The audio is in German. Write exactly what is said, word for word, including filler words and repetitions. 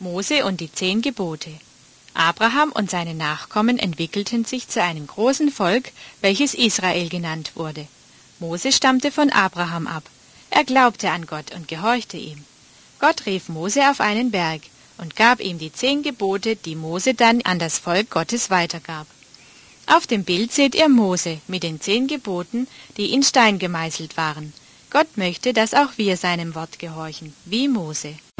Mose und die zehn Gebote. Abraham und seine Nachkommen entwickelten sich zu einem großen Volk, welches Israel genannt wurde. Mose stammte von Abraham ab. Er glaubte an Gott und gehorchte ihm. Gott rief Mose auf einen Berg und gab ihm die zehn Gebote, die Mose dann an das Volk Gottes weitergab. Auf dem Bild seht ihr Mose mit den zehn Geboten, die in Stein gemeißelt waren. Gott möchte, dass auch wir seinem Wort gehorchen, wie Mose.